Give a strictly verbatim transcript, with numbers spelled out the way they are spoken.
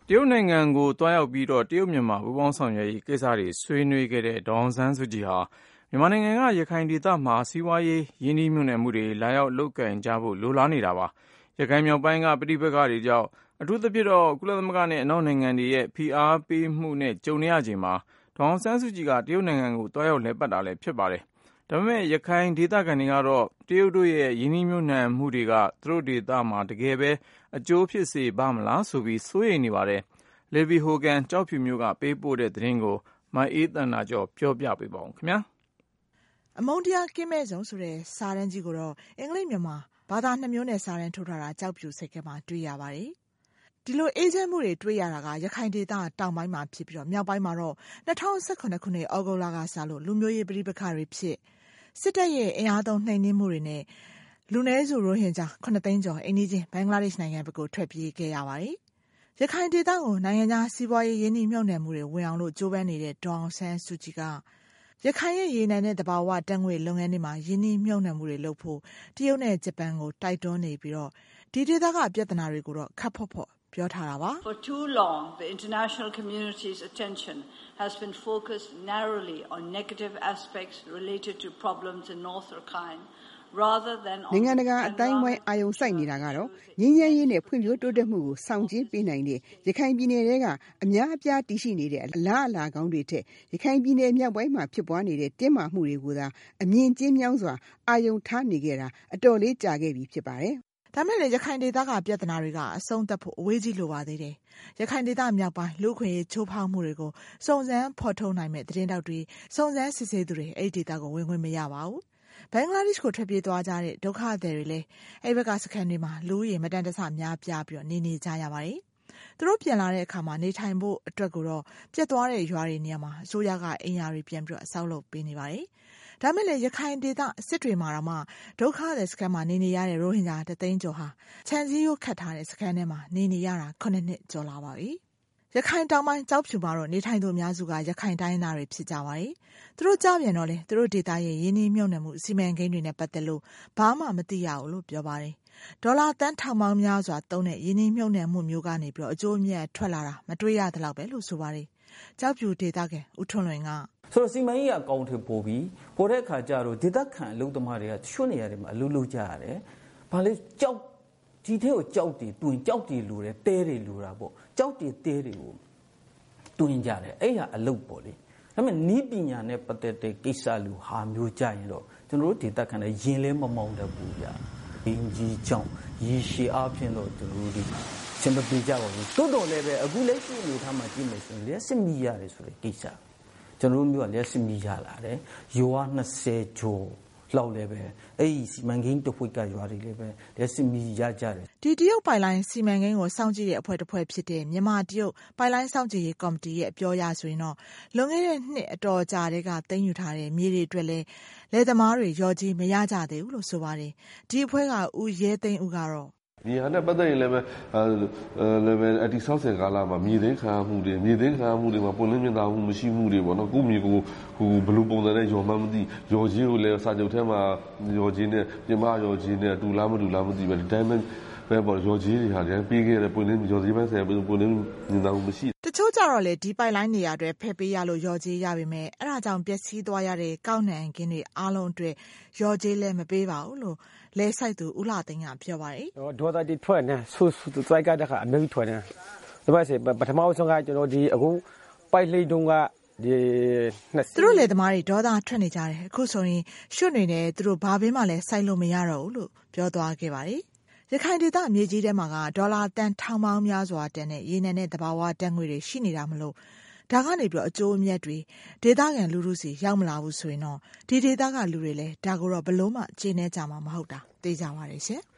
တရုတ်နိုင်ငံကိုတွားရောက်ပြီးတော့တရုတ်မြန်မာပူးပေါင်းဆောင်ရွက်ရေးကိစ္စတွေဆွေးနွေးခဲ့တဲ့ဒေါ်အောင်ဆန်းစုကြည်ဟာမြန်မာနိုင်ငံကရခိုင်ဒေသမှာစီးပွားရေးရင်းနှီးမြှုပ်နှံမှုတွေလာရောက်လုပ်ကိုင်ကြဖို့လိုလားနေတာပါရခိုင်မြောက်ပိုင်းကပဋိပက္ခတွေကြောင့်အထူးသဖြင့်တော့ကုလသမဂ္ဂနဲ့အနောက်နိုင်ငံတွေရဲ့ဖိအားပေးမှုနဲ့ကြုံနေရချိန်မှာဒေါ်အောင်ဆန်းစုကြည်ကတရုတ်နိုင်ငံကိုတွားရောက်လည်ပတ်တာလည်းဖြစ်ပါတယ်ဒါပေမဲ့ရခိုင်ဒေသခံတွေကတော့တရုတ်တို့ရဲ့ရင်းနှီးမြှုပ်နှံမှုတွေကသူတို့ဒေသမှာတကယ်ပဲအကျိုးဖြစ်စေပါမလားဆိုပြီးစိုးရိမ်နေပါတယ်လေဗီဟိုကန်ကြောက်ဖြူမျိုးကပေးပို့တဲ့သတင်းကိုမအေးသန္တာကျော်ပြောပြပေးပါဦးခင်ဗျာအမုန်းတရားကင်းမဲ့ဆုံးဆိုတဲ့စာတန်းကြီးကိုတော့အင်္ဂလိပ်မြန်မာဘာသာနှစ်မျိုးနဲ့စာတန်းထုတ်ထားတာကြောက်ဖြူစိတ်ကမှာတွေ့ရပါတယ်ဒီလိုအေဂျင့်မှုတွေတွေ့ရတာကရခိုင်ဒေသတောင်ပိုင်းမှာဖြစ်ပြီးတော့မြောက်ပိုင်းမှာတော့၂၀၁၇ခုနှစ်ဩဂုတ်လကစလို့လူမျိုးရေးပဋိပက္ခတွေဖြစ်စစ်တပ်ရဲ့အင်အားသုံးနှိမ်နင်းမှုတွေနဲ့လူနည်းစုရိုဟင်ဂျာခုနှစ်သိန်းကျော်အိန္ဒိယဘင်္ဂလားဒေ့ရှ်နိုင်ငံဘက်ကိုထွက်ပြေးခဲ့ရပါတယ်ရခိုင်ဒေသကိုနိုင်ငံခြားစီးပွားရေးရင်းနှီးမြှုပ်နှံမှုတွေဝင်အောင်လို့ကြိုးပမ်းနေတဲ့ဒေါ်အောင်ဆန်းစုကြည်ကရခိုင်ရဲ့ရေနံနဲ့သဘာဝဓာတ်ငွေလုပ်ငန်းတွေမှာရင်းနှီးမြှုပ်နှံမှုတွေလုပ်ဖို့တရုတ်နဲ့ဂျပန်ကိုတိုက်တွန်းနေပြီးတော့ဒီဒေသကပြဿနာတွေကိုတော့ခပ်ဖော့ဖော့ပြောထားတာပါ For too long the international community's attention has been focused narrowly on negative aspects related to problems in North Rakhine နိုင်ငံတကာအတိုင်းဝိုင်းအာရုံစိုက်နေတာကတော့ငြင်းငြင်းရေးနဲ့ဖွံ့ဖြိုးတိုးတက်မှုကိုဆောင်ကျဉ်ပေးနိုင်တဲ့ရခိုင်ပြည်နယ်ထဲကအများအပြားတည်ရှိနေတဲ့အလားအလာကောင်းတွေထက်ရခိုင်ပြည်နယ်မြောက်ပိုင်းမှာဖြစ်ပွားနေတဲ့တင်းမာမှုတွေကိုသာအမြင်ကျဉ်းမြောင်းစွာအာရုံထားနေကြတာအတော်လေးကြာခဲ့ပြီဖြစ်ပါတယ်ဒါမဲ့လေရခိုင်ဒေသကပြဿနာတွေကအဆုံးသတ်ဖို့အဝေးကြီးလိုပါသေးတယ်ရခိုင်ဒေသမြောက်ပိုင်းလူခွင့်ရေးချိုးဖောက်မှုတွေကိုစုံစမ်းဖော်ထုတ်နိုင်မဲ့သတင်းတောက်တွေစုံစမ်းစစ်ဆေးသူတွေအဲ့ဒီဒေသကိုဝင်ခွင့်မရပါဘူးဘင်္ဂလားဒေ့ရှ်ကိုထွက်ပြေးသွားကြတဲ့ဒုက္ခသည်တွေလည်းအဲ့ဘက်ကစခန်းတွေမှာလူဦးရေမတန်တဆများပြားပြီးတော့နေနေကြရပါတယ်သူတို့ပြန်လာတဲ့အခါမှာနေထိုင်ဖို့အတွက်ကိုတော့ပြတ်သွားတဲ့ရွာတွေနေရာမှာအစိုးရကအိမ်ယာတွေပြန်ပြီးတော့အဆောက်လုပ်ပေးနေပါတယ်ဒါမဲ့လေရခိုင်ဒေသစစ်တွေမှာတော့မှဒုက္ခသည်စခန်းမှာနေနေရတဲ့ရိုဟင်ဂျာတသိန်းကျော်ဟာခြံစည်းရိုးခတ်ထားတဲ့စခန်းထဲမှာနေနေရတာခုနှစ်နှစ်ကျော်လာပါပြီရခိုင်တောင်ပိုင်းကြောက်ဖြူမှာတော့နေထိုင်သူအများစုကရခိုင်တိုင်းသားတွေဖြစ်ကြပါတယ်။သူတို့ကြားပြန်တော့လေသူတို့ဒေသရဲ့ရင်းနှီးမြှုပ်နှံမှုစီမံကိန်းတွေနဲ့ပတ်သက်လို့ဘာမှမသိရဘူးလို့ပြောပါတယ်။ဒေါ်လာတန်းထောင်ပေါင်းများစွာသုံးတဲ့ရင်းနှီးမြှုပ်နှံမှုမျိုးကနေပြီးတော့အကျိုးအမြတ်ထွက်လာတာမတွေ့ရသလောက်ပဲလို့ဆိုပါတယ်။ကြောက်ဖြူဒေသကဦးထွန်းလွင်ကဆိုတော့စီမံကြီးအကောင့်ထဲပို့ပြီးပို့တဲ့အခါကျတော့ဒေသခံအလုပ်သမားတွေကရွှွနေရတယ်မှာအလုပ်လုပ်ကြရတယ်။ဘာလဲကြောက်ဒီထဲကိုကြောက်တီတွင်ကြောက်တီလိုတယ်တဲတွေလိုတာပေါ့ကြောက်တီတဲတွေကိုတွင်ကြတယ်အဲ့ဟာအလုပ်ပေါ့လေဒါပေမဲ့နီးပညာနဲ့ပတ်သက်တဲ့ကိစ္စလူဟာမျိုးကြရင်တော့ကျွန်တော်တို့ဒေသခံတွေရင်လဲမမောင်းတတ်ဘူးဗျာအင်းကြီးကြောင့်ရေရှည်အားဖြင့်တော့ကျွန်တော်တို့ဒီစံမပြေကြပါဘူးတိုးတော်လည်းပဲအခုလက်ရှိအနေထားမှာကြည့်မယ်ဆိုရင်လက်စစ်မီရတယ်ဆိုတဲ့ကိစ္စကျွန်တော်တို့မျိုးကလက်စစ်မီရလာတယ်ရွာနှစ်ဆယ်ကျော်လောက်လည်းပဲအဲ့ဒီစီမံကိန်းတစ်ဖွဲ့ကရွာတွေလည်းပဲလက်စစ်မီရကြတယ်ဒီတရုတ်ပိုင်လိုင်းစီမံကိန်းကိုစောင့်ကြည့်တဲ့အဖွဲ့တစ်ဖွဲ့ဖြစ်တဲ့မြန်မာတရုတ်ပိုင်လိုင်းစောင့်ကြည့်ရေးကော်မတီရဲ့အပြောအရဆိုရင်တော့လွန်ခဲ့တဲ့နှစ်အတော်ကြာတဲ့ကသိမ်းယူထားတဲ့မြေတွေအတွက်လည်းလယ်သမားတွေရော်ကြီးမရကြသေးဘူးလို့ဆိုပါတယ်ဒီအဖွဲ့ကဦးရဲသိန်းဦးကတော့ဒီဟာနဲ့ပတ်သက်ရင်လည်းပဲလည်းပဲအတီဆောက်ဆယ်ကာလမှာမြေသိမ်းခံမှုတွေမြေသိမ်းခံမှုတွေမှာပုံလင်းမြင်သာမှုမရှိမှုတွေပေါ့နော်ကိုမြေကိုဟိုဘလူးပုံစံနဲ့ရော်မှမသိရော်ကြီးကိုလည်းစာချုပ်ထဲမှာရော်ကြီးနဲ့ပြင်မရော်ကြီးနဲ့တူလားမတူလားမသိပဲဒီတိုင်းပဲပဲပေါ့ရော်ကြီးတွေဟာလည်းပြီးခဲ့တဲ့ပုံလင်းရော်ကြီးပိုင်းဆယ်ပုံလင်းမြင်သာမှုမရှိတချို့ကြတော့လေဒီပိုက်လိုင်းနေရာတွေဖယ်ပေးရလို့ရော်ကြီးရပါမယ်အဲ့ဒါကြောင့်ပျက်စီးသွားရတဲ့ကောက်နှံခင်းတွေအားလုံးအတွက်ရော်ကြီးလည်းမပေးပါဘူးလို့လဲဆိုင်သူဦးလာသိန်းကပြောပါတယ်ဒေါ်သားတီထွက်နေဆူဆူစိုက်ကတခါအမျိုးထွက်နေဒါပါစေပထမဆုံးကကျွန်တော်ဒီအခုပိုက်လိတ်တုံးကဒီသူတို့လေသမားတွေဒေါသထွက်နေကြတယ်အခုဆိုရင်ရွှွနေတယ်သူတို့ဘာဘင်းမှလည်းစိုက်လို့မရတော့ဘူးလို့ပြောသွားခဲ့ပါတယ်ရခိုင်ဒေသမြေကြီးထဲမှာကဒေါ်လာတန်ထောင်ပေါင်းများစွာတန်တဲ့ရေနံနဲ့သဘာဝဓာတ်ငွေတွေရှိနေတာမလို့ဒါကနေပြီးတော့အကျိုးအမြတ်တွေဒေသခံလူလူစီရောက်မလာဘူးဆိုရင်တော့ဒီဒေသကလူတွေလည်းဒါကိုတော့ဘလို့မှကျေနပ်ကြမှာမဟုတ်တာသိကြပါရဲ့ရှင်